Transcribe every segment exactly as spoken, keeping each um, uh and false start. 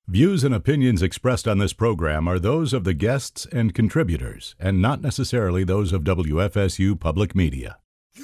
Views and opinions expressed on this program are those of the guests and contributors, and not necessarily those of W F S U Public Media.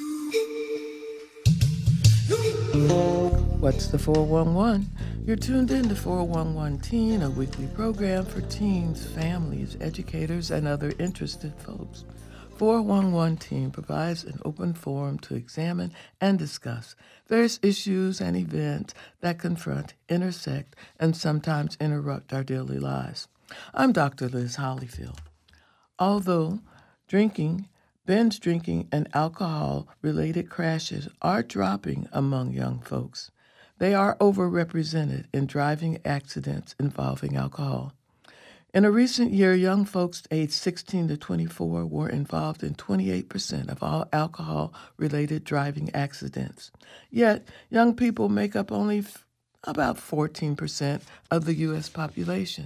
What's the four one one? You're tuned in to four one one Teen, a weekly program for teens, families, educators, and other interested folks. four one one Teen provides an open forum to examine and discuss various issues and events that confront, intersect, and sometimes interrupt our daily lives. I'm Doctor Liz Hollyfield. Although drinking, binge drinking, and alcohol-related crashes are dropping among young folks, they are overrepresented in driving accidents involving alcohol. In a recent year, young folks aged sixteen to twenty-four were involved in twenty-eight percent of all alcohol-related driving accidents. Yet, young people make up only f- about fourteen percent of the U S population.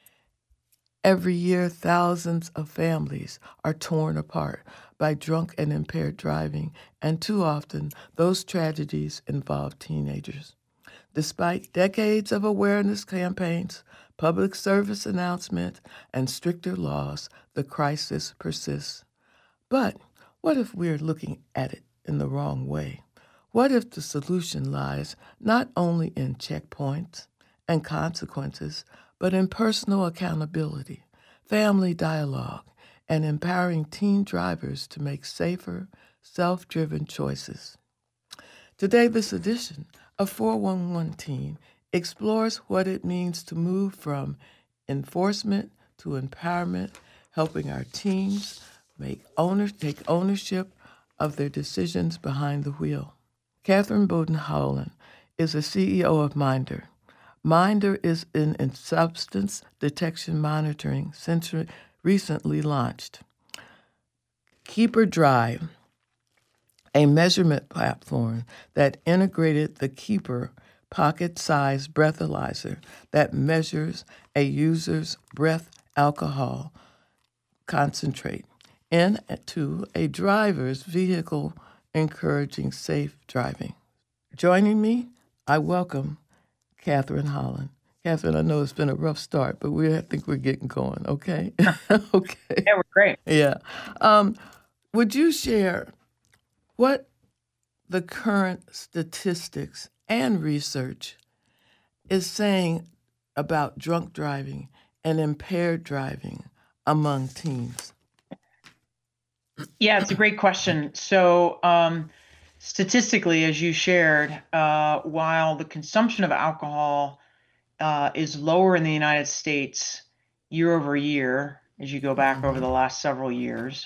Every year, thousands of families are torn apart by drunk and impaired driving, and too often, those tragedies involve teenagers. Despite decades of awareness campaigns, public service announcements, and stricter laws, the crisis persists. But what if we're looking at it in the wrong way? What if the solution lies not only in checkpoints and consequences, but in personal accountability, family dialogue, and empowering teen drivers to make safer, self-driven choices? Today, this edition of four one one Teen explores what it means to move from enforcement to empowerment, helping our teens make owner, take ownership of their decisions behind the wheel. Catherine Bowden-Holland is the C E O of Minder. Minder is an in substance detection monitoring center recently launched. Keeper Drive, a measurement platform that integrated the Keeper pocket-sized breathalyzer that measures a user's breath alcohol concentrate into a driver's vehicle, encouraging safe driving. Joining me, I welcome Catherine Holland. Catherine, I know it's been a rough start, but we I think we're getting going, okay? Okay. Yeah, we're great. Yeah. Um, would you share what the current statistics and research is saying about drunk driving and impaired driving among teens? Yeah, it's a great question. So um, statistically, as you shared, uh, while the consumption of alcohol uh, is lower in the United States year over year, as you go back mm-hmm. over the last several years,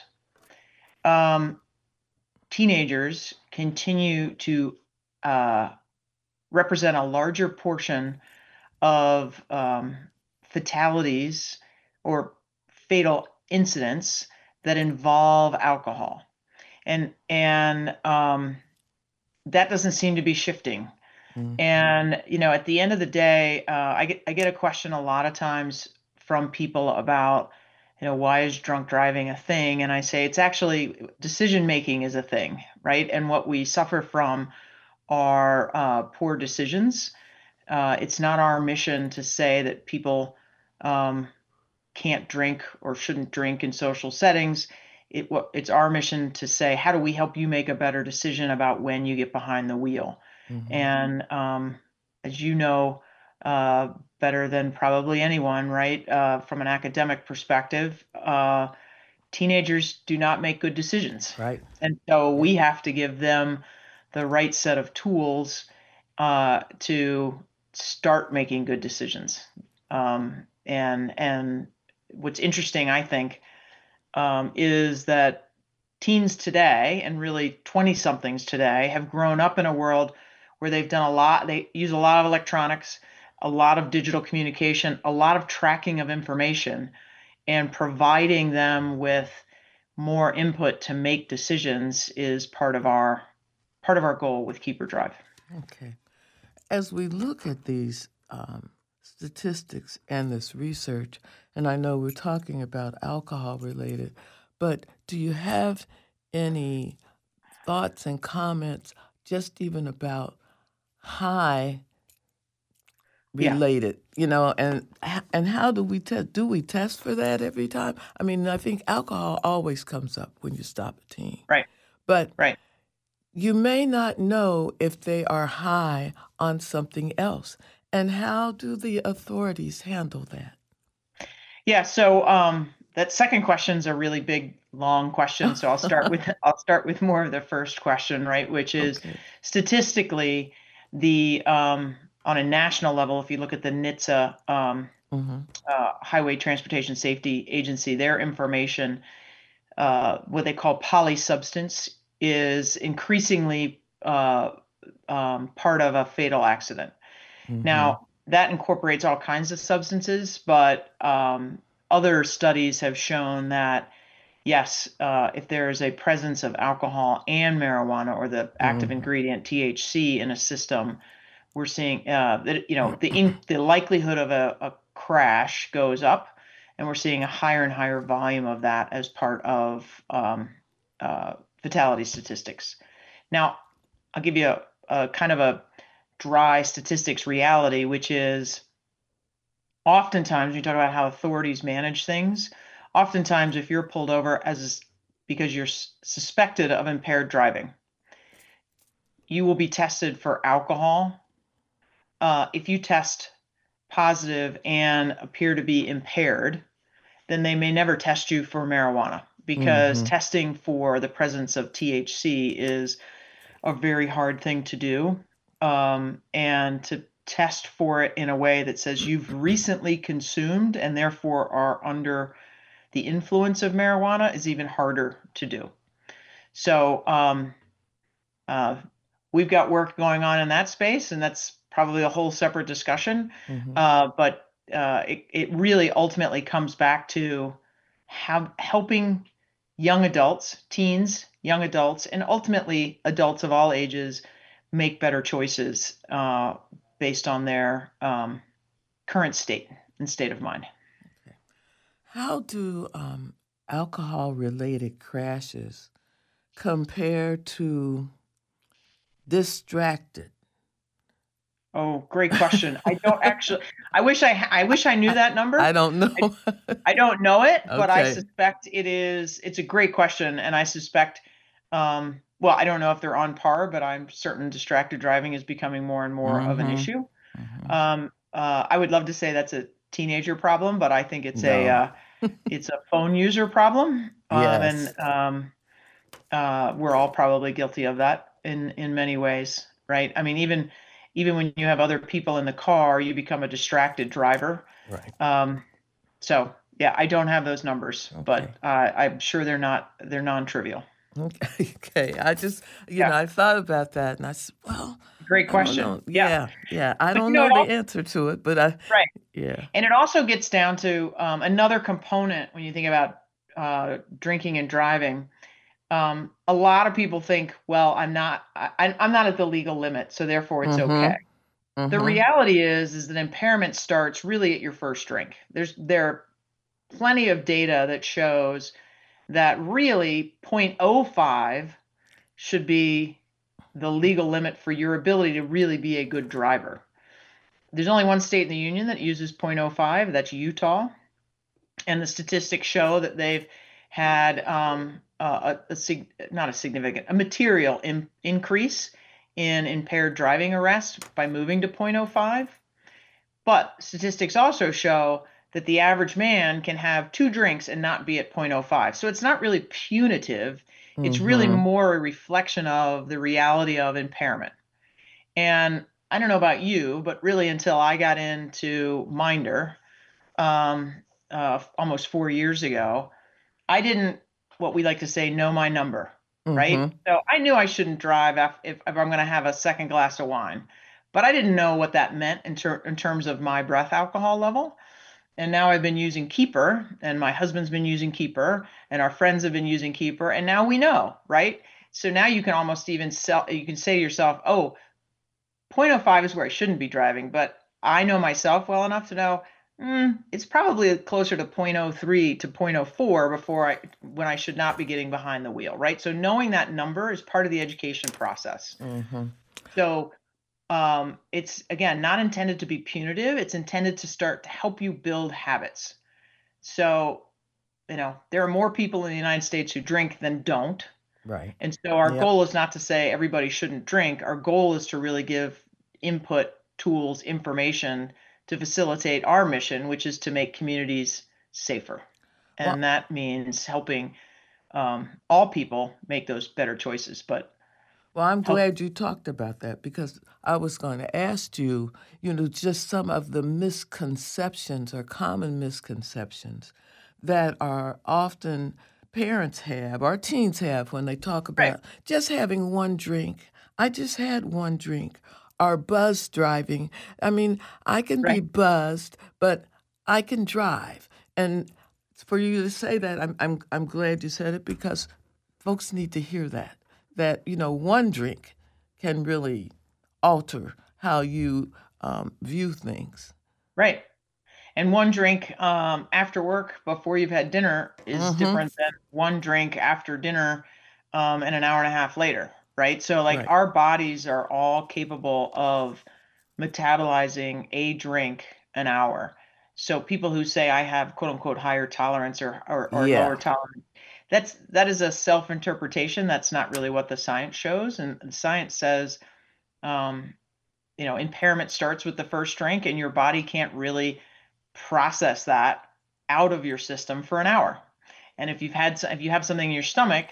um, teenagers continue to uh, represent a larger portion of um, fatalities or fatal incidents that involve alcohol. And and um, that doesn't seem to be shifting. Mm-hmm. And, you know, at the end of the day, uh, I get I get a question a lot of times from people about, you know, why is drunk driving a thing? And I say it's actually decision making is a thing, right? And what we suffer from are uh, poor decisions. Uh, it's not our mission to say that people um, can't drink or shouldn't drink in social settings. It, it's our mission to say, how do we help you make a better decision about when you get behind the wheel? Mm-hmm. And um, as you know, uh, better than probably anyone, right? Uh, from an academic perspective, uh, teenagers do not make good decisions. Right. And so yeah. we have to give them the right set of tools uh, to start making good decisions. Um, and and what's interesting, I think, um, is that teens today, and really twenty-somethings today, have grown up in a world where they've done a lot. They use a lot of electronics, a lot of digital communication, a lot of tracking of information, and providing them with more input to make decisions is part of our part of our goal with Keeper Drive. Okay. As we look at these um, statistics and this research, and I know we're talking about alcohol related, but do you have any thoughts and comments just even about high Yeah. related, you know, and and how do we test? Do we test for that every time? I mean, I think alcohol always comes up when you stop a teen, Right. but Right. you may not know if they are high on something else. And how do the authorities handle that? Yeah. So um, that second question is a really big, long question. So I'll start with I'll start with more of the first question, right? Which is Okay. statistically, the um, on a national level, if you look at the N H T S A, um, Mm-hmm. uh, Highway Transportation Safety Agency, their information, uh, what they call polysubstance, is increasingly uh, um, part of a fatal accident. Mm-hmm. Now, that incorporates all kinds of substances, but um, other studies have shown that, yes, uh, if there is a presence of alcohol and marijuana, or the active Mm-hmm. ingredient T H C in a system, we're seeing uh, that, you know, the in, the likelihood of a, a crash goes up, and we're seeing a higher and higher volume of that as part of um, uh, fatality statistics. Now, I'll give you a, a kind of a dry statistics reality, which is oftentimes when you talk about how authorities manage things, oftentimes if you're pulled over as because you're suspected of impaired driving, you will be tested for alcohol. Uh, if you test positive and appear to be impaired, then they may never test you for marijuana, because Mm-hmm. testing for the presence of T H C is a very hard thing to do. Um, and to test for it in a way that says you've recently consumed and therefore are under the influence of marijuana is even harder to do. So um, uh, we've got work going on in that space, and that's probably a whole separate discussion. Mm-hmm. Uh, but uh, it, it really ultimately comes back to have, helping young adults, teens, young adults, and ultimately adults of all ages make better choices uh, based on their um, current state and state of mind. Okay. How do um, alcohol-related crashes compare to distracted? Oh, great question. I don't actually. I wish I. I wish I knew that number. I don't know. I, I don't know it, but I Okay. suspect it is. It's a great question, and I suspect. Um, well, I don't know if they're on par, but I'm certain distracted driving is becoming more and more of an Mm-hmm. issue. Mm-hmm. Um, uh, I would love to say that's a teenager problem, but I think it's a No. uh, it's a phone user problem, um, Yes. and um, uh, we're all probably guilty of that in in many ways, right? I mean, even even when you have other people in the car, you become a distracted driver. Right. Um, so yeah, I don't have those numbers, Okay. but uh, I'm sure they're not they're non-trivial. Okay. Okay. I just, you Yeah, know, I thought about that, and I said, well, great I don't question. know. Yeah, Yeah. Yeah. I but you don't know, know it the all answer to it, but I, right. yeah. And it also gets down to um, another component when you think about uh, drinking and driving. Um, a lot of people think, well, I'm not, I, I'm not at the legal limit, so therefore it's okay. Mm-hmm. The Mm-hmm. reality is, is that impairment starts really at your first drink. There's there are plenty of data that shows that really zero point zero five should be the legal limit for your ability to really be a good driver. There's only one state in the union that uses zero point zero five, that's Utah. And the statistics show that they've had um, a, a, a not a significant, a material in, increase in impaired driving arrests by moving to zero point zero five. But statistics also show that the average man can have two drinks and not be at zero point zero five. So it's not really punitive. It's really Mm-hmm. more a reflection of the reality of impairment. And I don't know about you, but really until I got into Minder, um, uh, almost four years ago, I didn't, what we like to say, know my number, right? Mm-hmm. So I knew I shouldn't drive if, if, if I'm going to have a second glass of wine, but I didn't know what that meant in, ter- in terms of my breath alcohol level. And now I've been using Keeper, and my husband's been using Keeper, and our friends have been using Keeper, and now we know, right? So now you can almost even sell, you can say to yourself, oh, zero point zero five is where I shouldn't be driving, but I know myself well enough to know mm, it's probably closer to zero point zero three to zero point zero four before I, when I should not be getting behind the wheel, right? So knowing that number is part of the education process. Mm-hmm. So um, it's again not intended to be punitive. It's intended to start to help you build habits. So, you know, there are more people in the United States who drink than don't. Right. And so our Yep. goal is not to say everybody shouldn't drink. Our goal is to really give input, tools, information to facilitate our mission, which is to make communities safer. Well, And that means helping um, all people make those better choices. But well, I'm help, glad you talked about that because I was going to ask you, you know, just some of the misconceptions or common misconceptions that are often parents have or teens have when they talk right, about just having one drink. I just had one drink. Or buzz driving. I mean, I can be right, buzzed, but I can drive. And for you to say that, I'm I'm I'm glad you said it because folks need to hear that. That you know, one drink can really alter how you um, view things. right. And one drink um, after work before you've had dinner is Mm-hmm. different than one drink after dinner um, and an hour and a half later, right? So, like, Right. our bodies are all capable of metabolizing a drink an hour. So, people who say I have quote unquote higher tolerance or, or, or lower Yeah. tolerance, that's that is a self interpretation. That's not really what the science shows. And the science says, um, you know, impairment starts with the first drink, and your body can't really process that out of your system for an hour. And if you've had if you have something in your stomach,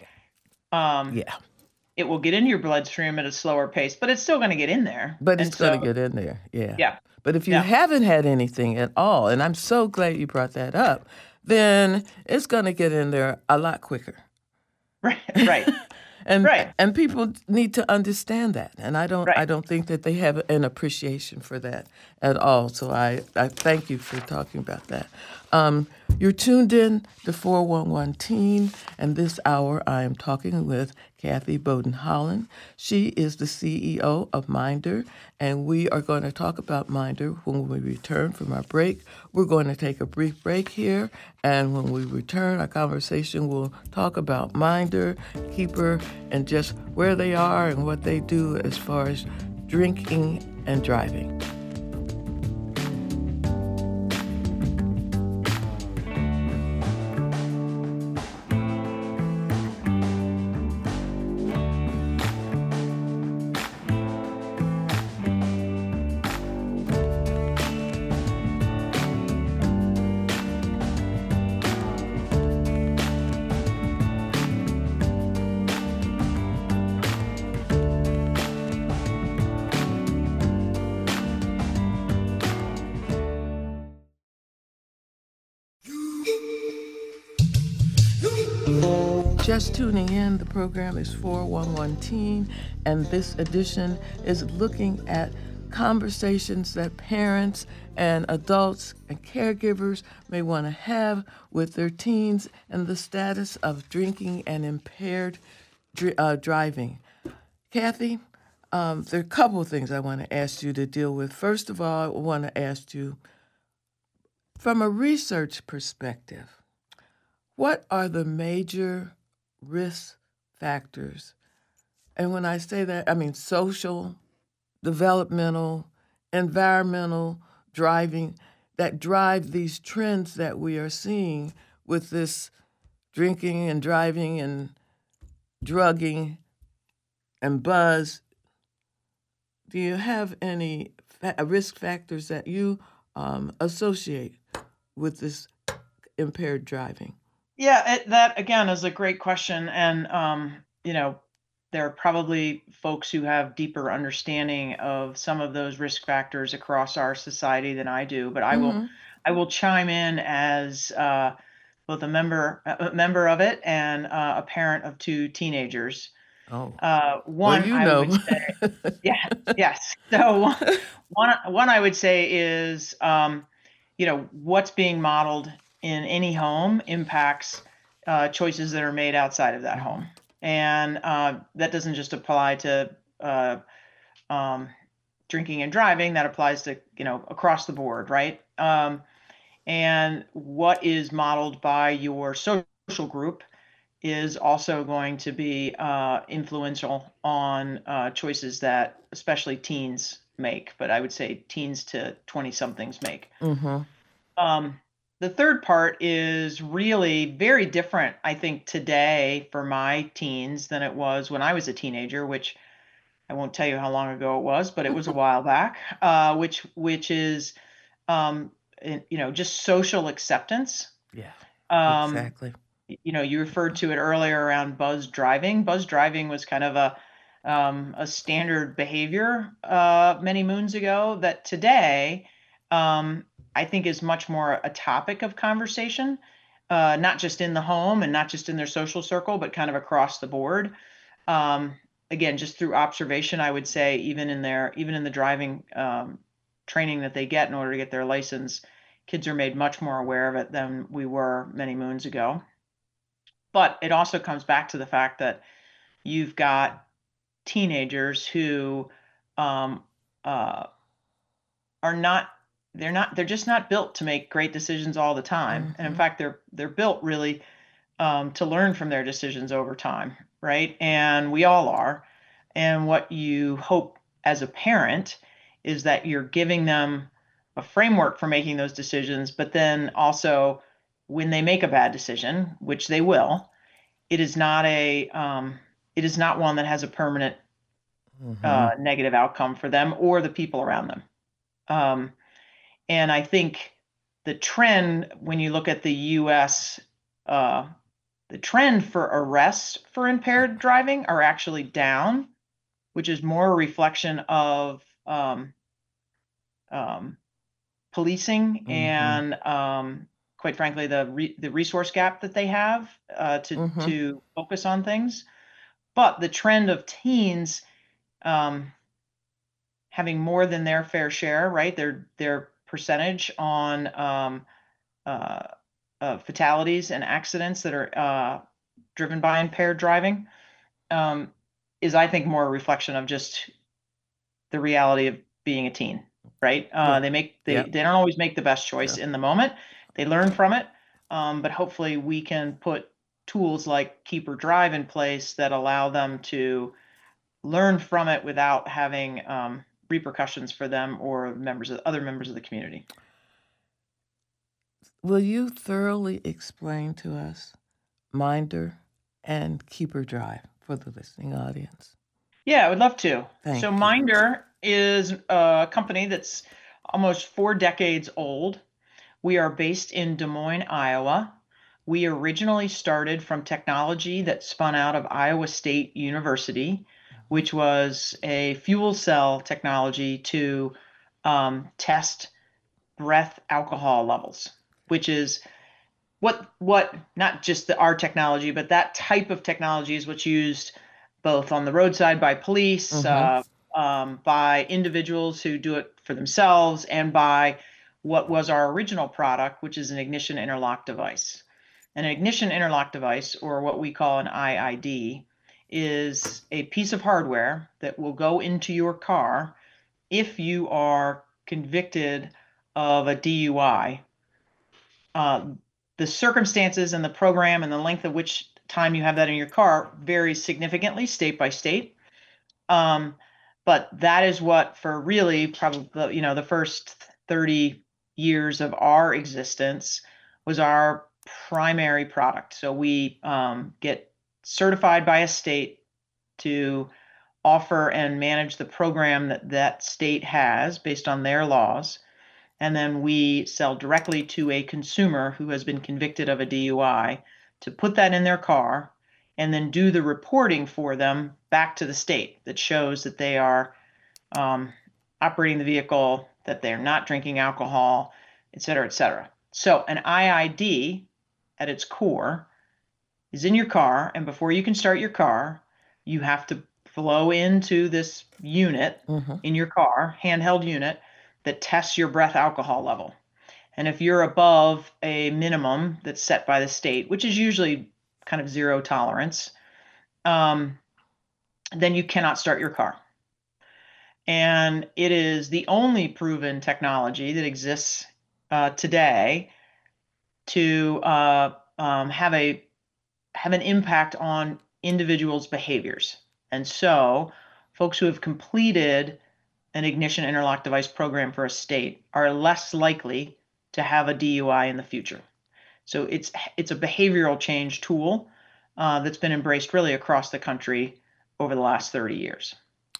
um, Yeah. it will get into your bloodstream at a slower pace, but it's still going to get in there. But And it's going so, to get in there. Yeah. yeah, But if you yeah, haven't had anything at all, and I'm so glad you brought that up, then it's going to get in there a lot quicker. right, right, and right, and people need to understand that, and I don't I right. don't think that they have an appreciation for that at all. So I, I thank you for talking about that. Um, you're tuned in to four one one Teen, and this hour I am talking with Kathy Bowden Holland. She is the C E O of Minder, and we are going to talk about Minder when we return from our break. We're going to take a brief break here, and when we return, our conversation will talk about Minder, Keeper, and just where they are and what they do as far as drinking and driving. Just tuning in, the program is four one one Teen, and this edition is looking at conversations that parents and adults and caregivers may want to have with their teens and the status of drinking and impaired dri- uh, driving. Kathy, um, there are a couple of things I want to ask you to deal with. First of all, I want to ask you, from a research perspective, what are the major risk factors? And when I say that, I mean social, developmental, environmental, driving, that drive these trends that we are seeing with this drinking and driving and drugging and buzz. Do you have any fa- risk factors that you um, associate with this impaired driving? Yeah, it, that again is a great question, and um, you know, there are probably folks who have deeper understanding of some of those risk factors across our society than I do. But I will, Mm-hmm. I will chime in as uh, both a member, a member of it, and uh, a parent of two teenagers. Oh, Uh, well, one, you I would know. say, yeah, yes. So one, one I would say is, um, you know, what's being modeled in any home impacts uh, choices that are made outside of that Mhm. home, and uh, that doesn't just apply to uh, um, drinking and driving. That applies to you know across the board, right? Um, and what is modeled by your social group is also going to be uh, influential on uh, choices that especially teens make, but I would say teens to twenty somethings make. Mm-hmm. Um, the third part is really very different, I think, today for my teens than it was when I was a teenager, which I won't tell you how long ago it was, but it was a while back. Uh, which which is, um, in- you know, just social acceptance. Yeah, Um, exactly. you know, you referred to it earlier around buzz driving. Buzz driving was kind of a um, a standard behavior uh, many moons ago that today um, I think is much more a topic of conversation, uh, not just in the home and not just in their social circle, but kind of across the board. Um, again, just through observation, I would say even in their even in the driving um, training that they get in order to get their license, kids are made much more aware of it than we were many moons ago. But it also comes back to the fact that you've got teenagers who um, uh, are not they're not they're just not built to make great decisions all the time. Mm-hmm. And in fact, they're they're built really um, to learn from their decisions over time, right? And we all are. And what you hope as a parent is that you're giving them a framework for making those decisions, but then also when they make a bad decision, which they will, it is not a um, it is not one that has a permanent mm-hmm. uh, negative outcome for them or the people around them. Um, and I think the trend, when you look at the U S, uh, the trend for arrests for impaired driving are actually down, which is more a reflection of um, um, policing mm-hmm. and um, quite frankly, the re- the resource gap that they have uh, to mm-hmm. to focus on things. But the trend of teens um, having more than their fair share, right? Their their percentage on um, uh, uh, fatalities and accidents that are uh, driven by impaired driving um, is, I think, more a reflection of just the reality of being a teen, right? Uh, yeah. They make they, yeah. they don't always make the best choice yeah. in the moment. They learn from it, um, but hopefully we can put tools like Keep or Drive in place that allow them to learn from it without having um, repercussions for them or members of other members of the community. Will you thoroughly explain to us Minder and Keep or Drive for the listening audience? Yeah, I would love to. Thank so you. Minder is a company that's almost four decades old. We are based in Des Moines, Iowa. We originally started from technology that spun out of Iowa State University, which was a fuel cell technology to um, test breath alcohol levels, which is what, what not just the, our technology, but that type of technology is what's used both on the roadside by police, mm-hmm. uh, um, by individuals who do it for themselves, and by what was our original product, which is an ignition interlock device. An ignition interlock device, or what we call an I I D, is a piece of hardware that will go into your car if you are convicted of a D U I. Uh, the circumstances and the program and the length of which time you have that in your car varies significantly state by state. Um, but that is what, for really probably, you know, the first thirty years of our existence, was our primary product. So we um, get certified by a state to offer and manage the program that that state has based on their laws. And then we sell directly to a consumer who has been convicted of a D U I to put that in their car and then do the reporting for them back to the state that shows that they are um, operating the vehicle, that they're not drinking alcohol, et cetera, et cetera. So an I I D at its core is in your car, and before you can start your car, you have to flow into this unit mm-hmm. in your car, handheld unit, that tests your breath alcohol level. And if you're above a minimum that's set by the state, which is usually kind of zero tolerance, um, then you cannot start your car. And it is the only proven technology that exists uh, today to uh, um, have a have an impact on individuals' behaviors. And so folks who have completed an ignition interlock device program for a state are less likely to have a D U I in the future. So it's it's a behavioral change tool uh, that's been embraced really across the country over the last thirty years.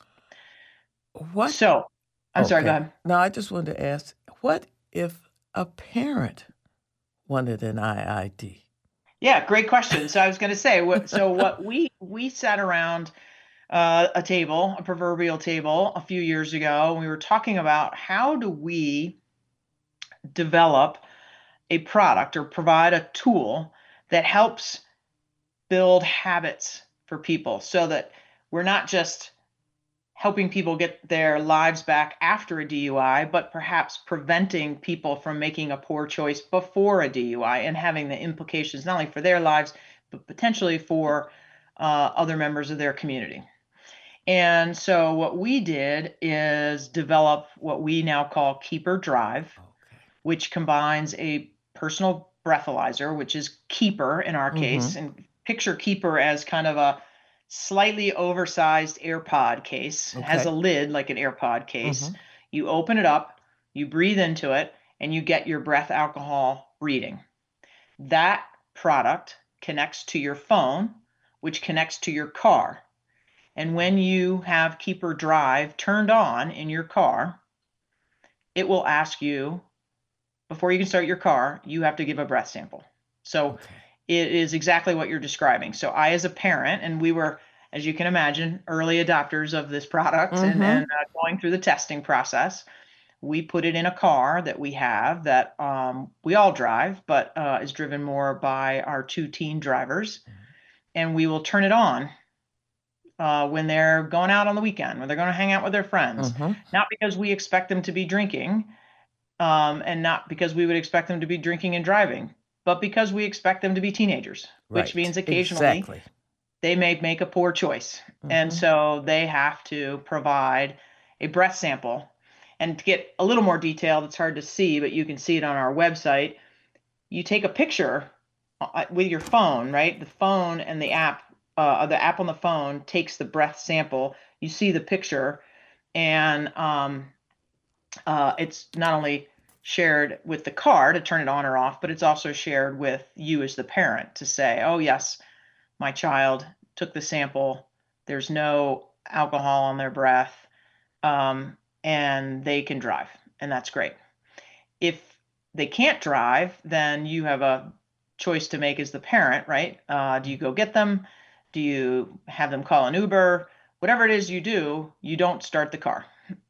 What? So, I'm sorry, go Okay. ahead. No, I just wanted to ask, what if a parent wanted an I I D? Yeah, great question. So I was going to say, what, so what we we sat around uh, a table, a proverbial table, a few years ago, and we were talking about how do we develop a product or provide a tool that helps build habits for people, so that we're not just helping people get their lives back after a D U I, but perhaps preventing people from making a poor choice before a D U I and having the implications not only for their lives, but potentially for uh, other members of their community. And so what we did is develop what we now call Keeper Drive, Okay. which combines a personal breathalyzer, which is Keeper in our case, and picture Keeper as kind of a slightly oversized AirPod case. It has Okay. a lid like an AirPod case. Mhm. You open it up, you breathe into it, and you get your breath alcohol reading. That product connects to your phone, which connects to your car. And when you have Keeper Drive turned on in your car, it will ask you, before you can start your car, you have to give a breath sample. So Okay. it is exactly what you're describing. So I, as a parent, and we were, as you can imagine, early adopters of this product and, Mhm. and uh, going through the testing process, we put it in a car that we have that um, we all drive, but uh, is driven more by our two teen drivers. And we will turn it on uh, when they're going out on the weekend, when they're going to hang out with their friends, Mhm. not because we expect them to be drinking, um, and not because we would expect them to be drinking and driving, but because we expect them to be teenagers, which Right. means occasionally Exactly. they may make a poor choice. And Mhm. so they have to provide a breath sample. And to get a little more detailed, it's hard to see, but you can see it on our website. You take a picture uh, with your phone, right? The phone and the app, uh, the app on the phone takes the breath sample. You see the picture, and um, uh, it's not only shared with the car to turn it on or off, but it's also shared with you as the parent to say, oh, yes, my child took the sample. There's no alcohol on their breath, um, and they can drive. And that's great. If they can't drive, then you have a choice to make as the parent, right? Uh, do you go get them? Do you have them call an Uber? Whatever it is you do, you don't start the car.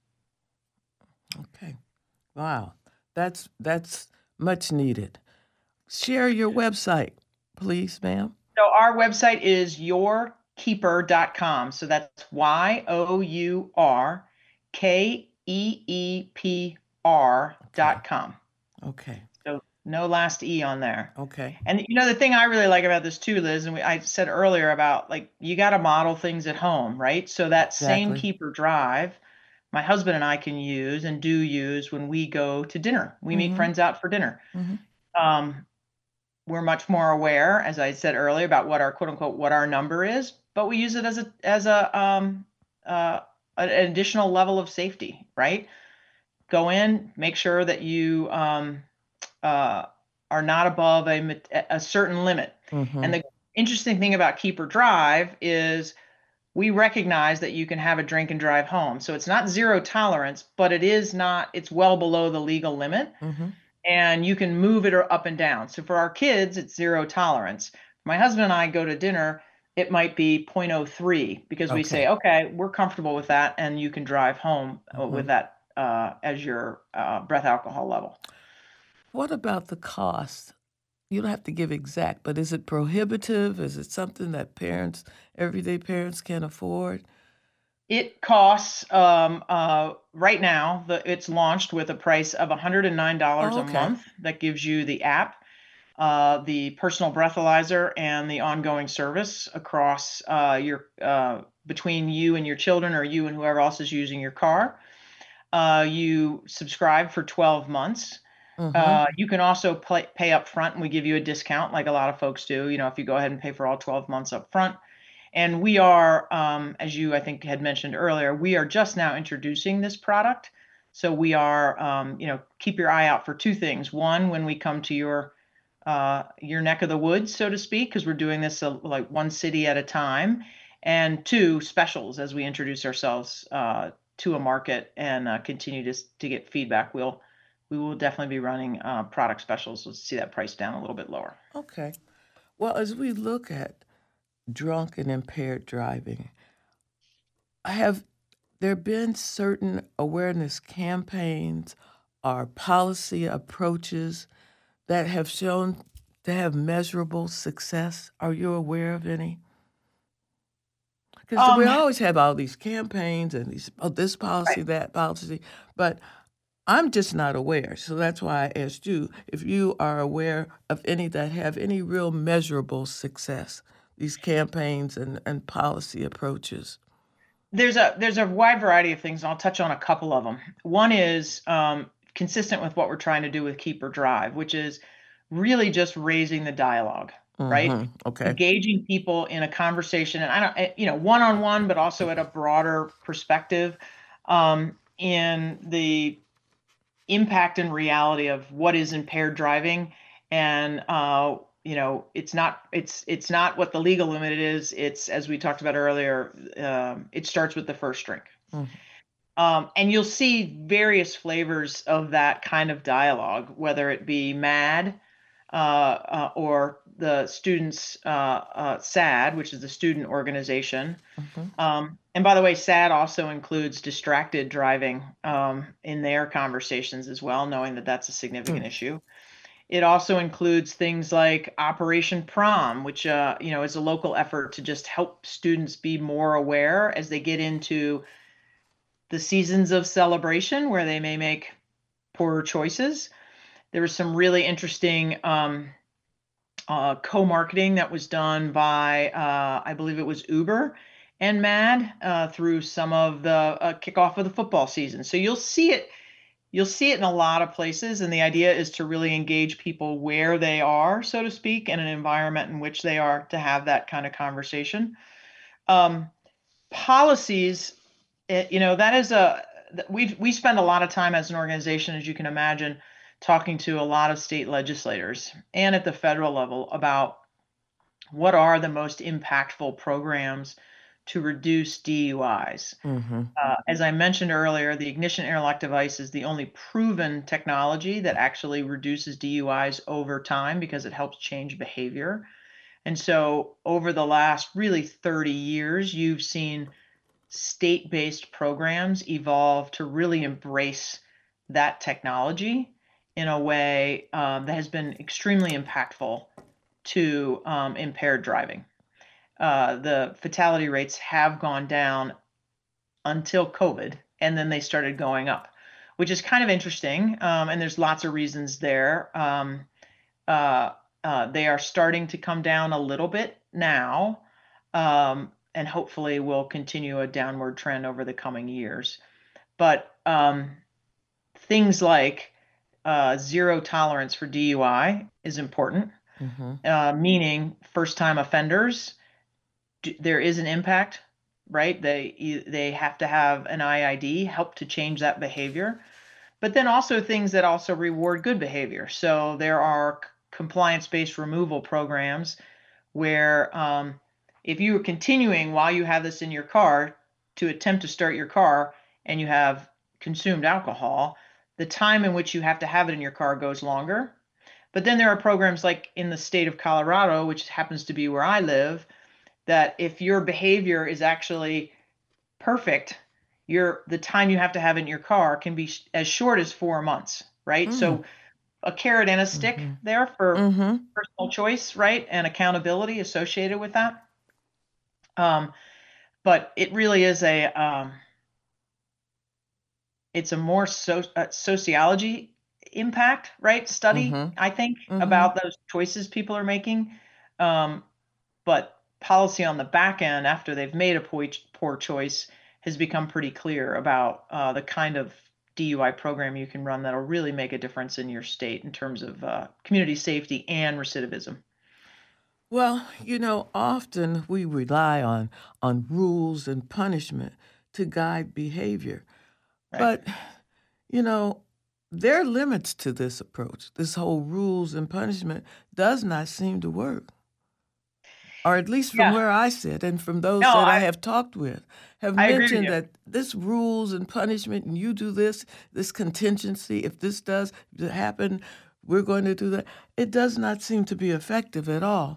Okay. Wow. That's that's much needed. Share your website, please, ma'am. So our website is your keeper dot com. So that's Y O U R K E E P R dot com. Okay. So no last E on there. Okay. And you know, the thing I really like about this too, Liz, and we, I said earlier about like, you got to model things at home, right? So that same Exactly. Keeper Drive, my husband and I can use and do use when we go to dinner. We meet Mhm. friends out for dinner. Mhm. Um, we're much more aware, as I said earlier, about what our quote unquote what our number is, but we use it as a as a um uh an additional level of safety, right? Go in, make sure that you um uh are not above a a certain limit. Mhm. And the interesting thing about Keeper Drive is we recognize that you can have a drink and drive home. So it's not zero tolerance, but it is not, it's well below the legal limit. Mhm. And you can move it up and down. So for our kids, it's zero tolerance. My husband and I go to dinner, it might be zero point zero three because we Okay. say, okay, we're comfortable with that, and you can drive home uh, with Mhm. that uh, as your uh, breath alcohol level. What about the cost? You don't have to give exact, but is it prohibitive? Is it something that parents, everyday parents, can afford? It costs um, uh, right now. The, it's launched with a price of one hundred nine dollars Oh, a okay. month. That gives you the app, uh, the personal breathalyzer, and the ongoing service across uh, your uh, between you and your children, or you and whoever else is using your car. Uh, you subscribe for twelve months. Uh, Mhm. you can also pay, pay up front, and we give you a discount, like a lot of folks do. You know, if you go ahead and pay for all twelve months up front. And we are, um, as you I think had mentioned earlier, we are just now introducing this product. So we are, um, you know, keep your eye out for two things. One, when we come to your uh, your neck of the woods, so to speak, because we're doing this uh, like one city at a time. And two, specials as we introduce ourselves uh, to a market and uh, continue to to get feedback. We'll we will definitely be running uh, product specials to see that price down a little bit lower. Okay. Well, as we look at drunk and impaired driving, have there been certain awareness campaigns or policy approaches that have shown to have measurable success? Are you aware of any? Because we Um, always have all these campaigns and these, oh, this policy, right. that policy, but I'm just not aware. So that's why I asked you if you are aware of any that have any real measurable success, these campaigns and, and policy approaches. There's a there's a wide variety of things, and I'll touch on a couple of them. One is um, consistent with what we're trying to do with Keep or Drive, which is really just raising the dialogue, right? Mm-hmm. Okay. Engaging people in a conversation, and I don't, eh, you know, one on one, but also at a broader perspective, um, in the impact and reality of what is impaired driving, and uh, you know, it's not it's it's not what the legal limit is. It's, as we talked about earlier, um, it starts with the first drink. Mm-hmm. Um, and you'll see various flavors of that kind of dialogue, whether it be MAD uh, uh, or the students uh, uh, SAD, which is the student organization. Mm-hmm. Um, and by the way, SAD also includes distracted driving um, in their conversations as well, knowing that that's a significant Mm. issue. It also includes things like Operation Prom, which uh, you know is a local effort to just help students be more aware as they get into the seasons of celebration where they may make poorer choices. There was some really interesting um, uh, co-marketing that was done by, uh, I believe it was Uber and MAD uh, through some of the uh, kickoff of the football season. So you'll see it, you'll see it in a lot of places. And the idea is to really engage people where they are, so to speak, in an environment in which they are, to have that kind of conversation. Um, policies, it, you know, that is a, we we spend a lot of time as an organization, as you can imagine, talking to a lot of state legislators and at the federal level about what are the most impactful programs to reduce D U Is. Mm-hmm. Uh, as I mentioned earlier, the ignition interlock device is the only proven technology that actually reduces D U Is over time because it helps change behavior. And so over the last really thirty years, you've seen state-based programs evolve to really embrace that technology in a way um, that has been extremely impactful to um, impaired driving. Uh, the fatality rates have gone down until COVID, and then they started going up, which is kind of interesting. Um, and there's lots of reasons there. Um, uh, uh, they are starting to come down a little bit now, um, and hopefully will continue a downward trend over the coming years. But um, things like uh, zero tolerance for D U I is important, Mm-hmm. uh, meaning first-time offenders, there is an impact, right? They they have to have an I I D, help to change that behavior. But then also things that also reward good behavior. So there are compliance-based removal programs where um, if you are continuing while you have this in your car to attempt to start your car and you have consumed alcohol, the time in which you have to have it in your car goes longer. But then there are programs like in the state of Colorado, which happens to be where I live, that if your behavior is actually perfect, your the time you have to have it in your car can be sh- as short as four months, right? Mm. So a carrot and a stick Mm-hmm. there for Mm-hmm. personal choice, right? And accountability associated with that. Um, but it really is a um, it's a more so, uh, sociology impact, right? Study, Mm-hmm. I think, Mm-hmm. about those choices people are making. Um, but policy on the back end after they've made a poor, poor choice has become pretty clear about uh, the kind of D U I program you can run that'll really make a difference in your state in terms of uh, community safety and recidivism. Well, you know, often we rely on on rules and punishment to guide behavior. Right. But, you know, there are limits to this approach. This whole rules and punishment does not seem to work. Or at least from Yeah. where I sit and from those No, that I I have talked with, have I agree with mentioned you. that this rules and punishment, and you do this, this contingency, if this does happen, we're going to do that. It does not seem to be effective at all.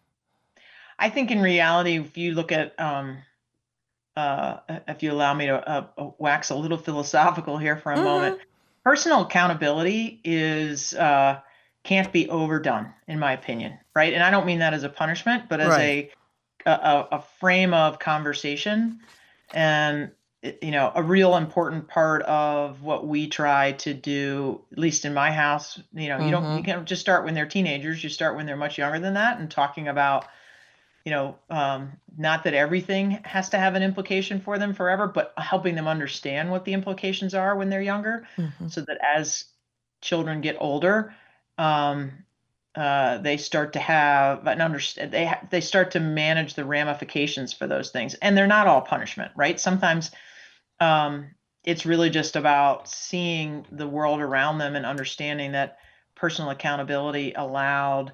I think in reality, if you look at, um, uh, if you allow me to uh, uh, wax a little philosophical here for a moment, Mm-hmm. personal accountability is uh, can't be overdone, in my opinion, right? And I don't mean that as a punishment, but as Right. a a, a frame of conversation, and it- you know, a real important part of what we try to do, at least in my house. You know, you don't you Mm-hmm. can't just start when they're teenagers. You start when they're much younger than that, and talking about you know, um, not that everything has to have an implication for them forever, but helping them understand what the implications are when they're younger, Mm-hmm. so that as children get older, um, uh, they start to have an understand. They ha- they start to manage the ramifications for those things, and they're not all punishment, right? Sometimes um, it's really just about seeing the world around them and understanding that personal accountability allowed,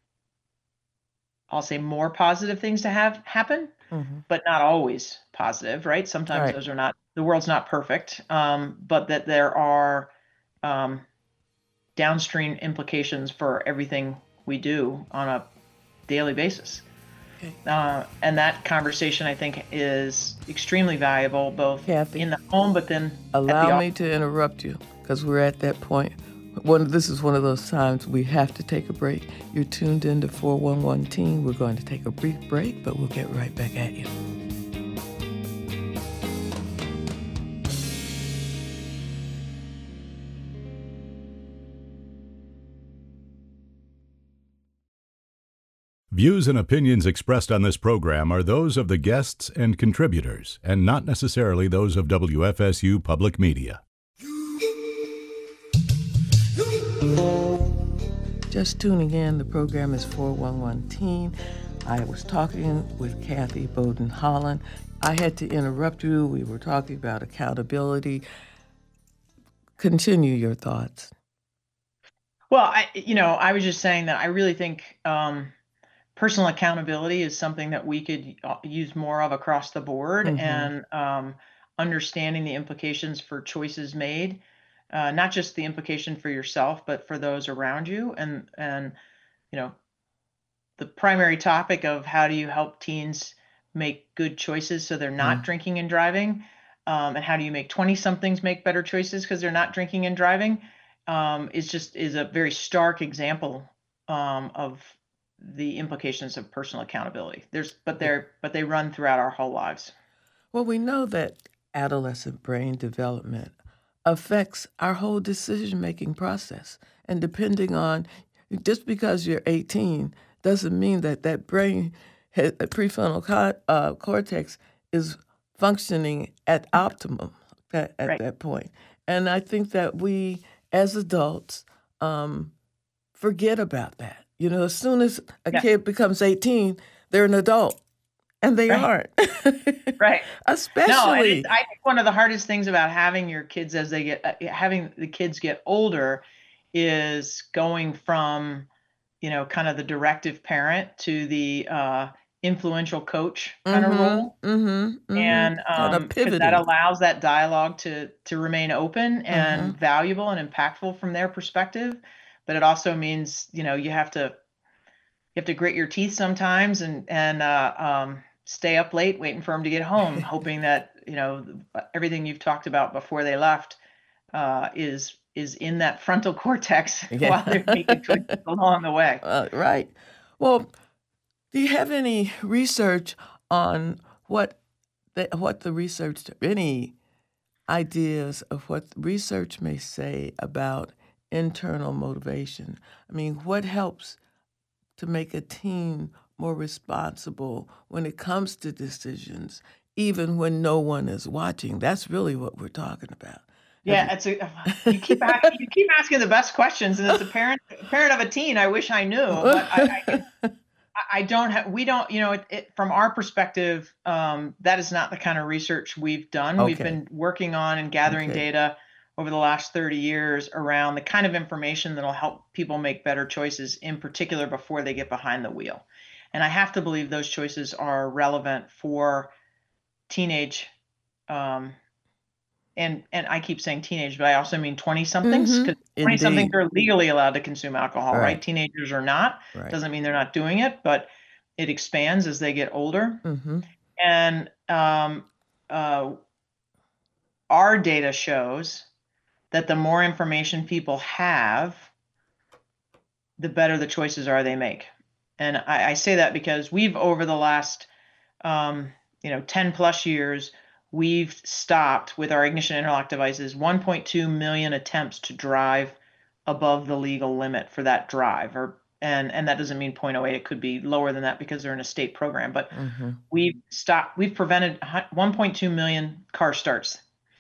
I'll say, more positive things to have happen, Mm-hmm. but not always positive, right? Sometimes Right. those are not, the world's not perfect, um, but that there are um, downstream implications for everything we do on a daily basis. Okay. Uh, and that conversation, I think, is extremely valuable, both Kathy, in the home, but then at allow the me to interrupt you because we're at that point. One, this is one of those times we have to take a break. You're tuned into four one one Teen. We're going to take a brief break, but we'll get right back at you. Views and opinions expressed on this program are those of the guests and contributors, and not necessarily those of W F S U Public Media. Just tuning in, the program is four one one Teen. I was talking with Kathy Bowden Holland. I had to interrupt you. We were talking about accountability. Continue your thoughts. Well, I, you know, I was just saying that I really think um, personal accountability is something that we could uh, use more of across the board, Mm-hmm. and um, understanding the implications for choices made, uh, not just the implication for yourself, but for those around you. And, and, you know, the primary topic of how do you help teens make good choices so they're not Mm. drinking and driving, um, and how do you make twenty somethings make better choices because they're not drinking and driving, um, is just is a very stark example um, of the implications of personal accountability. There's but they're but they run throughout our whole lives. Well, we know that adolescent brain development affects our whole decision-making process. And depending on, just because you're eighteen doesn't mean that that brain, he- prefrontal co- uh, cortex is functioning at optimum at, at Right. that point. And I think that we, as adults, um, forget about that. You know, as soon as a Yeah. kid becomes eighteen, they're an adult. And they Right. aren't. Right. No, and Especially. it's, I think one of the hardest things about having your kids as they get uh, having the kids get older is going from, you know, kind of the directive parent to the uh, influential coach kind of role, Mm-hmm. Mm-hmm. and Mm-hmm. Kind of um, because that pivoting. allows that dialogue to to remain open and Mm-hmm. valuable and impactful from their perspective. But it also means, you know, you have to you have to grit your teeth sometimes, and and uh, um, stay up late waiting for them to get home, hoping that, you know, everything you've talked about before they left uh, is is in that frontal cortex while they're making choices Yeah. along the way. Uh, right. Well, do you have any research on what the, what the research, any ideas of what research may say about internal motivation? I mean, what helps to make a teen more responsible when it comes to decisions, even when no one is watching? That's really what we're talking about. Yeah, it's a you keep a- you keep asking the best questions, and as a parent parent of a teen, I wish I knew, but I, I can I don't have, we don't, you know, it, it, from our perspective, um, that is not the kind of research we've done. Okay. We've been working on and gathering Okay. data over the last thirty years around the kind of information that'll help people make better choices, in particular before they get behind the wheel. And I have to believe those choices are relevant for teenage, um, and and I keep saying teenage, but I also mean twenty somethings, because Mm-hmm. twenty somethings Indeed. are legally allowed to consume alcohol, right? Right. Teenagers are not. Right. Doesn't mean they're not doing it, but it expands as they get older. Mm-hmm. And um, uh, our data shows that the more information people have, the better the choices are they make. And I, I say that because we've, over the last, um, you know, ten plus years, we've stopped with our ignition interlock devices one point two million attempts to drive above the legal limit for that drive. Or and and that doesn't mean zero point zero eight. It could be lower than that because they're in a state program. But Mm-hmm. we've stopped. We've prevented one point two million car starts.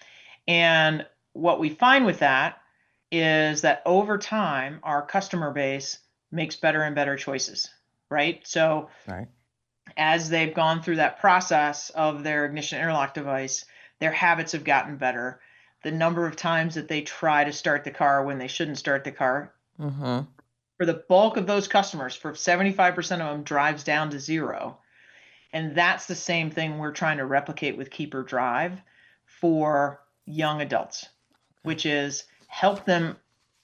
And what we find with that is that over time, our customer base makes better and better choices, right? So Right. as they've gone through that process of their ignition interlock device, their habits have gotten better. The number of times that they try to start the car when they shouldn't start the car, Mm-hmm. for the bulk of those customers, for seventy-five percent of them, drives down to zero. And that's the same thing we're trying to replicate with Keeper Drive for young adults, which is help them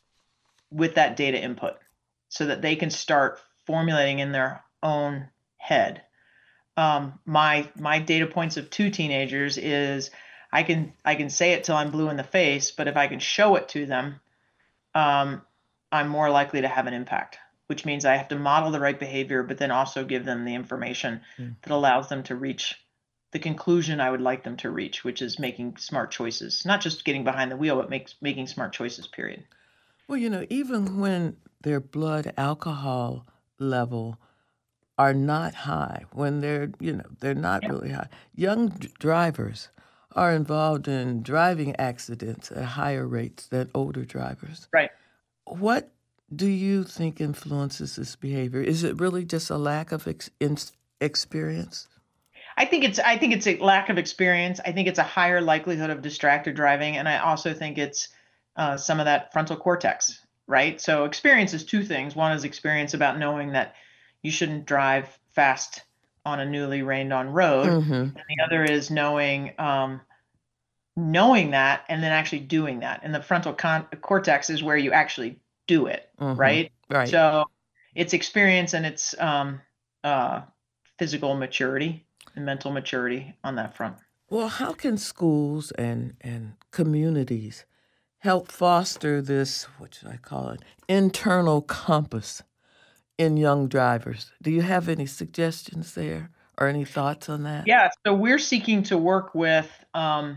with that data input so that they can start formulating in their own head. Um, my my data points of two teenagers is I can I can say it till I'm blue in the face, but if I can show it to them, um, I'm more likely to have an impact, which means I have to model the right behavior, but then also give them the information Mm. that allows them to reach the conclusion I would like them to reach, which is making smart choices, not just getting behind the wheel, but makes making smart choices, period. Well, you know, even when their blood alcohol level are not high, when they're, you know, they're not Yeah. really high, young d- drivers are involved in driving accidents at higher rates than older drivers. Right. What do you think influences this behavior? Is it really just a lack of ex- in- experience? I think it's I think it's a lack of experience. I think it's a higher likelihood of distracted driving, and I also think it's uh, some of that frontal cortex, right? So experience is two things. One is experience about knowing that you shouldn't drive fast on a newly rained on road, Mm-hmm. and the other is knowing um, knowing that and then actually doing that. And the frontal con- cortex is where you actually do it, Mm-hmm. right? Right. So it's experience and it's um, uh, physical maturity and mental maturity on that front. Well, how can schools and, and communities help foster this, what should I call it, internal compass in young drivers? Do you have any suggestions there or any thoughts on that? Yeah, so we're seeking to work with um,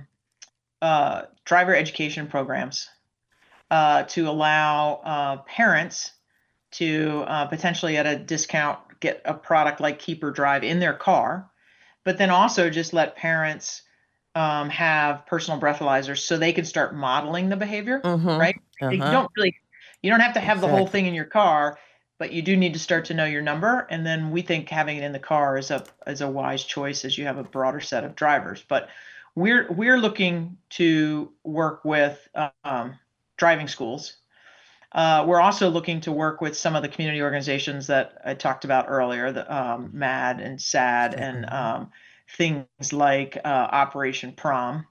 uh, driver education programs uh, to allow uh, parents to uh, potentially at a discount get a product like Keeper Drive in their car, but then also just let parents um, have personal breathalyzers so they can start modeling the behavior, Mm-hmm. right? You Uh-huh. don't really, you don't have to have the whole Exactly. thing in your car, but you do need to start to know your number. And then we think having it in the car is a is a wise choice as you have a broader set of drivers. But we're we're looking to work with um, driving schools. Uh, we're also looking to work with some of the community organizations that I talked about earlier, the um, MAD and SAD, and Mm-hmm. um, things like uh, Operation Prom,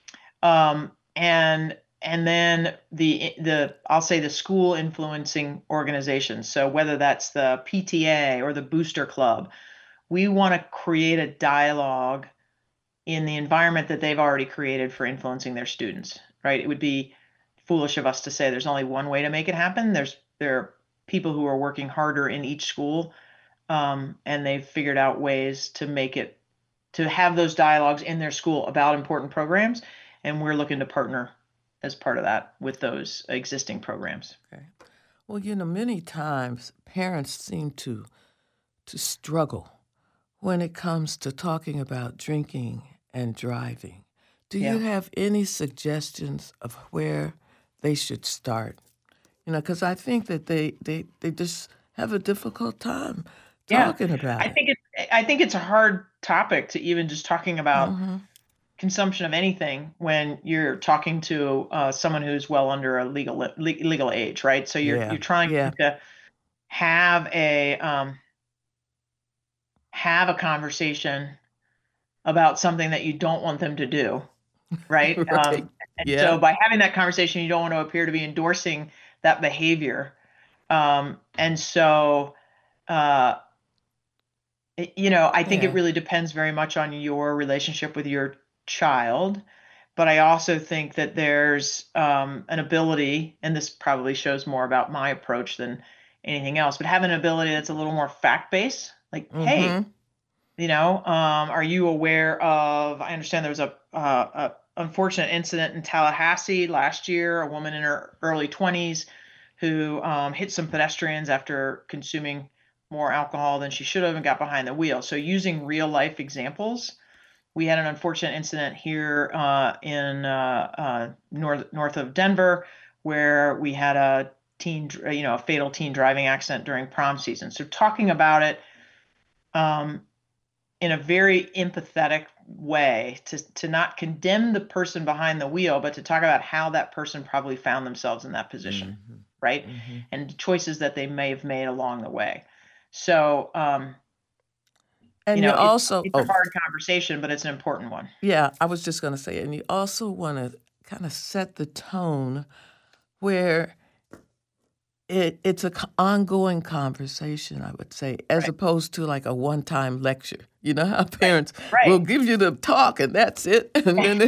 um, and and then the the I'll say the school influencing organizations. So whether that's the P T A or the Booster Club, we want to create a dialogue in the environment that they've already created for influencing their students. Right? It would be foolish of us to say there's only one way to make it happen. There's there are people who are working harder in each school, um, and they've figured out ways to make it to have those dialogues in their school about important programs, and we're looking to partner as part of that with those existing programs. Okay. Well, you know, many times parents seem to to struggle when it comes to talking about drinking and driving. Do Yeah. you have any suggestions of where they should start? You know, because I think that they, they, they just have a difficult time Yeah. talking about I it. think it's I think it's a hard topic to even just talking about Mm-hmm. consumption of anything when you're talking to uh, someone who's well under a legal le- legal age, right? So you're Yeah. you're trying Yeah. to have a um, have a conversation about something that you don't want them to do, right? Right. Um, and Yeah. so by having that conversation, you don't want to appear to be endorsing that behavior. Um, and so, uh, it- you know, I think it Yeah. really depends very much on your relationship with your child. But I also think that there's um, an ability, and this probably shows more about my approach than anything else, but have an ability that's a little more fact-based. Like, hey, Mm-hmm. you know, um, are you aware of? I understand there was a, uh, a unfortunate incident in Tallahassee last year. A woman in her early twenties who um, hit some pedestrians after consuming more alcohol than she should have and got behind the wheel. So using real life examples. We had an unfortunate incident here uh, in uh, uh, north north of Denver where we had a teen, you know, a fatal teen driving accident during prom season. So talking about it um, in a very empathetic way to to not condemn the person behind the wheel, but to talk about how that person probably found themselves in that position, Mm-hmm. right? Mm-hmm. And the choices that they may have made along the way. So, um, you And you know, it's also, it's a oh, hard conversation, but it's an important one. yeah, I was just going to say, and you also want to kind of set the tone where it it's a co- ongoing conversation, I would say, as Right, opposed to like a one-time lecture. You know how right, parents will right. give you the talk and that's it, and then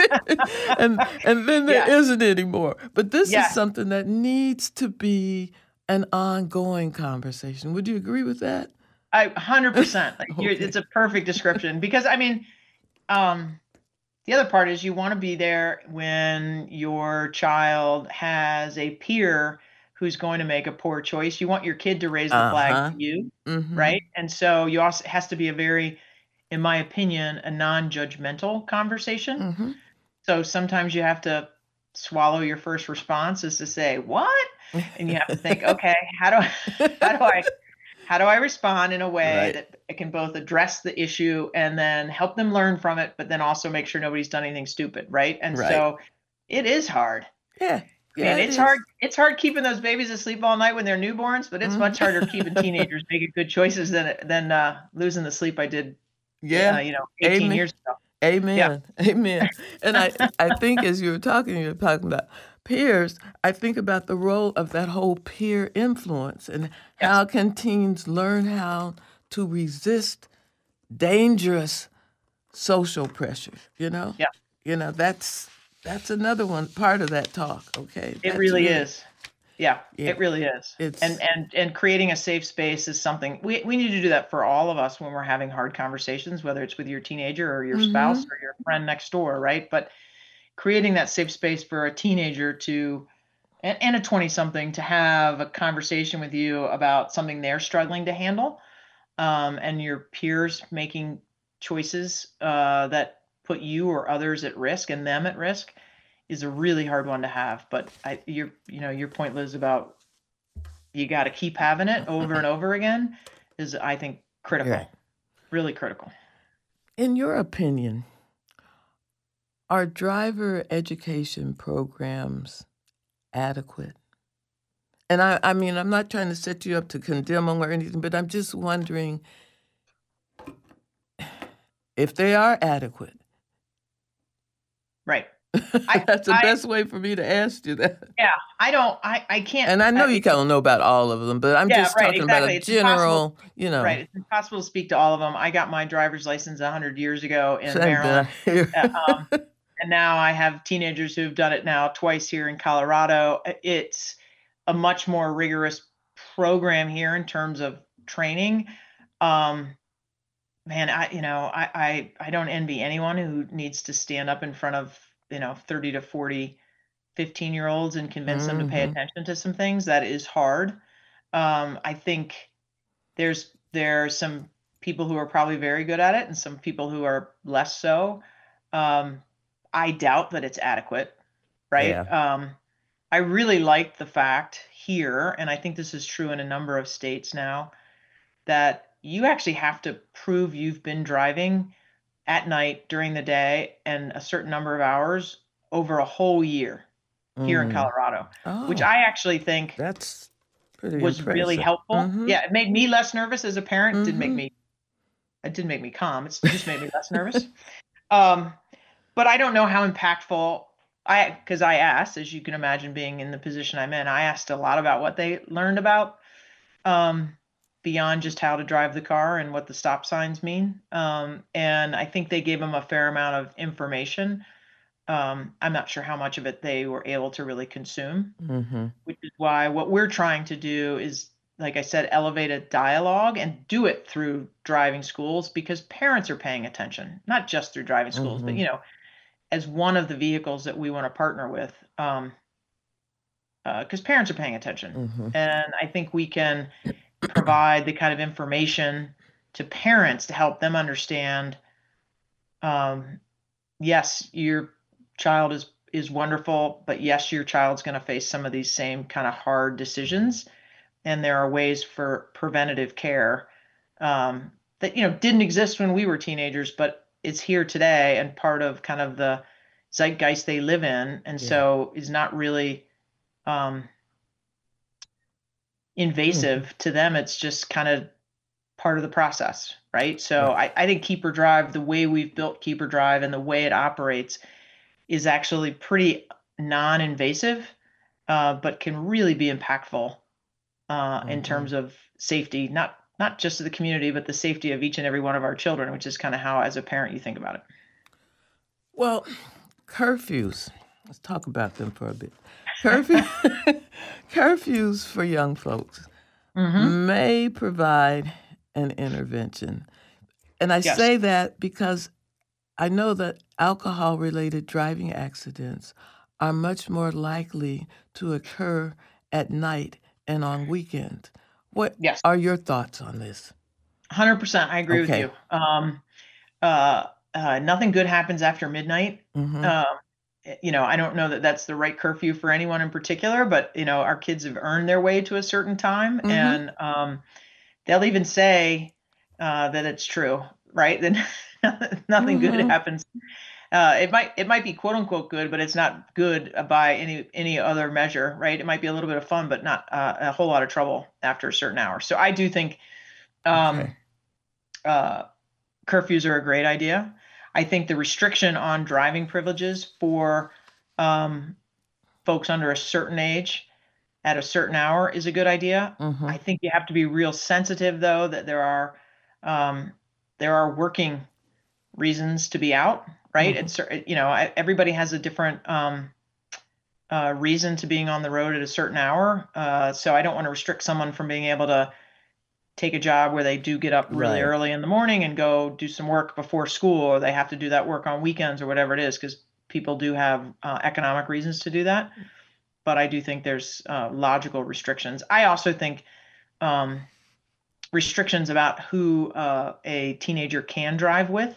and and then there Yeah, isn't anymore. But this is yeah. something that needs to be an ongoing conversation. Would you agree with that? I one hundred percent. Like you're, Okay. it's a perfect description because I mean, um, the other part is you want to be there when your child has a peer who's going to make a poor choice. You want your kid to raise the flag Uh-huh. to you, Mm-hmm. right? And so you also it has to be a very, in my opinion, a non-judgmental conversation. Mm-hmm. So sometimes you have to swallow your first response is to say, "What?" And you have to think, "Okay, how do I, how do I how do I respond in a way Right. that it can both address the issue and then help them learn from it, but then also make sure nobody's done anything stupid, right?" And Right. so it is hard. Yeah. I mean, Yeah, it it's hard is. it's hard keeping those babies asleep all night when they're newborns, but it's much harder keeping Mm-hmm. teenagers making good choices than than uh, losing the sleep I did, uh, Yeah. you know, eighteen Amen. years ago. Yeah. Amen. Amen. And I I think as you were talking, you were talking about peers, I think about the role of that whole peer influence and Yes. how can teens learn how to resist dangerous social pressures, you know? Yeah. You know, that's that's another one part of that talk, okay? It That's really really is. Yeah, yeah. it really is. And It's and and creating a safe space is something we we need to do that for all of us when we're having hard conversations, whether it's with your teenager or your spouse mhm. or your friend next door, right? But creating that safe space for a teenager to and, and a twenty something to have a conversation with you about something they're struggling to handle, um, and your peers making choices uh, that put you or others at risk and them at risk is a really hard one to have. But I, your, you know, your point, Liz, about you got to keep having it over and over again is, I think, critical, Right. really critical. In your opinion, are driver education programs adequate? And I, I mean, I'm not trying to set you up to condemn them or anything, but I'm just wondering if they are adequate. Right. I, That's the I, best way for me to ask you that. yeah, I don't, I, I can't. And I know uh, you don't know about all of them, but I'm yeah, just right, talking about a exactly. It's impossible. general, you know, Right. It's impossible to speak to all of them. I got my driver's license a hundred years ago in same Maryland. thing. Uh, um, and now I have teenagers who've done it now twice here in Colorado. It's a much more rigorous program here in terms of training. Um, man, I, you know, I, I, I don't envy anyone who needs to stand up in front of, you know, thirty to forty, fifteen year olds and convince them to pay hmm attention to some things. That is hard. Um, I think there's, there are some people who are probably very good at it and some people who are less so. Um, I doubt that it's adequate, right? Yeah. Um, I really like the fact here, and I think this is true in a number of states now, that you actually have to prove you've been driving at night during the day and a certain number of hours over a whole year here in Mm. Colorado, which Oh, I actually think that's pretty was really impressive. helpful. Mm-hmm. Yeah, it made me less nervous as a parent. It didn't make Mm-hmm. me it didn't make me calm. It's just made me less nervous. Um, but I don't know how impactful I because I asked, as you can imagine, being in the position I'm in, I asked a lot about what they learned about um, beyond just how to drive the car and what the stop signs mean. Um, and I think they gave them a fair amount of information. Um, I'm not sure how much of it they were able to really consume, Mm-hmm. which is why what we're trying to do is, like I said, elevate a dialogue and do it through driving schools because parents are paying attention, not just through driving schools, but Mm-hmm. you know, as one of the vehicles that we want to partner with, um, because parents are paying attention, Mm-hmm. and I think we can provide the kind of information to parents to help them understand. Um, yes, your child is is wonderful, but yes, your child's going to face some of these same kind of hard decisions, and there are ways for preventative care um, that you know didn't exist when we were teenagers, but it's here today and part of kind of the zeitgeist they live in, and Yeah. so is not really um, Mm-hmm. invasive to them. It's just kind of part of the process, right? So Right. I, I think Keeper Drive, the way we've built Keeper Drive and the way it operates, is actually pretty non-invasive, uh, but can really be impactful uh, in Mm-hmm. terms of safety, not not just of the community, but the safety of each and every one of our children, which is kind of how, as a parent, you think about it. Well, curfews. Let's talk about them for a bit. Curfew, curfews for young folks Mm-hmm. may provide an intervention. And I Yes. say that because I know that alcohol related driving accidents are much more likely to occur at night and on weekends. What Yes. are your thoughts on this? one hundred percent. I agree with Okay. you. Um, uh, uh, nothing good happens after midnight. Mm-hmm. Um, you know, I don't know that that's the right curfew for anyone in particular, but you know, our kids have earned their way to a certain time, Mm-hmm. and um, they'll even say uh, that it's true, right? Then nothing good Mm-hmm. happens. Uh, it might it might be quote unquote good, but it's not good by any any other measure, right? It might be a little bit of fun, but not uh, a whole lot of trouble after a certain hour. So I do think um, Okay. uh, curfews are a great idea. I think the restriction on driving privileges for um, folks under a certain age at a certain hour is a good idea. Mm-hmm. I think you have to be real sensitive, though, that there are um, there are working reasons to be out, right? Mm-hmm. It's you know everybody has a different um, uh, reason to being on the road at a certain hour. Uh, so I don't want to restrict someone from being able to take a job where they do get up really Right. early in the morning and go do some work before school, or they have to do that work on weekends or whatever it is, because people do have uh, economic reasons to do that. But I do think there's uh, logical restrictions. I also think um, restrictions about who uh, a teenager can drive with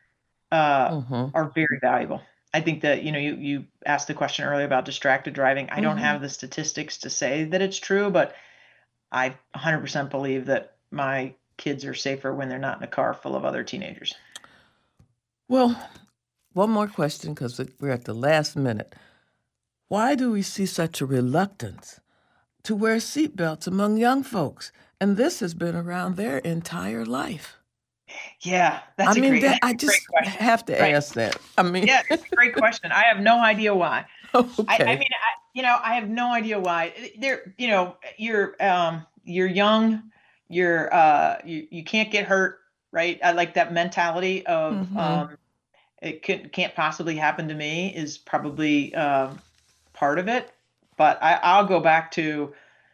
uh, Mm-hmm. are very valuable. I think that, you know, you, you asked the question earlier about distracted driving. I don't Mm-hmm. have the statistics to say that it's true, but I one hundred percent believe that my kids are safer when they're not in a car full of other teenagers. Well, one more question because we're at the last minute. Why do we see such a reluctance to wear seatbelts among young folks? And this has been around their entire life. Yeah, I that's a mean, great, that, that's I a great just question. have to Right. ask that. I mean, Yeah, it's a great question. I have no idea why. I, I okay. mean, I, you know, I have no idea why. There, you know, you're um you're young, you're uh you, you can't get hurt, right? I like that mentality of Mm-hmm. um it could, can't possibly happen to me is probably uh, part of it. But I, I'll go back to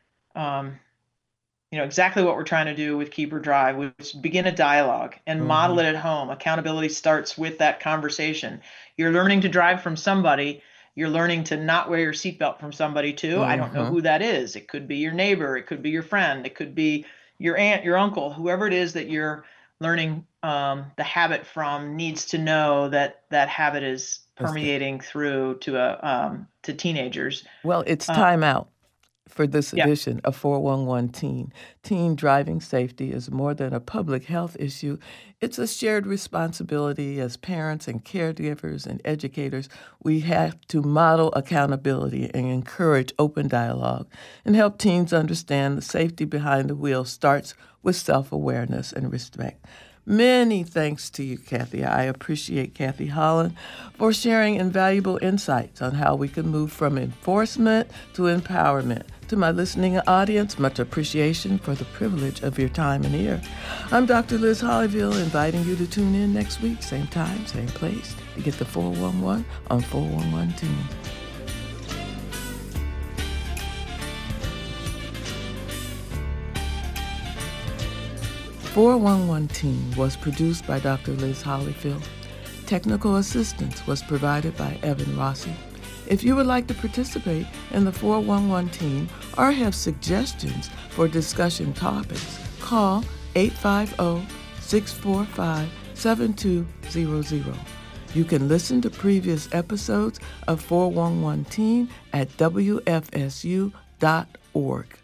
um you know exactly what we're trying to do with Keeper Drive, which is begin a dialogue and model Mm-hmm. it at home. Accountability starts with that conversation. You're learning to drive from somebody. You're learning to not wear your seatbelt from somebody too. I don't know Mm-hmm. who that is. It could be your neighbor. It could be your friend. It could be your aunt, your uncle, whoever it is that you're learning um, the habit from needs to know that that habit is That's the- permeating through to a um, to teenagers. Well, it's Uh, time out. for this Yeah. edition of four one one Teen. Teen driving safety is more than a public health issue. It's a shared responsibility as parents and caregivers and educators. We have to model accountability and encourage open dialogue and help teens understand the safety behind the wheel starts with self-awareness and respect. Many thanks to you, Kathy. I appreciate Kathy Holland for sharing invaluable insights on how we can move from enforcement to empowerment. To my listening audience, much appreciation for the privilege of your time and ear. I'm Doctor Liz Hollyville, inviting you to tune in next week, same time, same place, to get the four one one on four one one Teen. four one one Teen was produced by Doctor Liz Hollyfield. Technical assistance was provided by Evan Rossi. If you would like to participate in the four one one Teen or have suggestions for discussion topics, call eight five zero, six four five, seven two zero zero. You can listen to previous episodes of four one one Teen at W F S U dot org.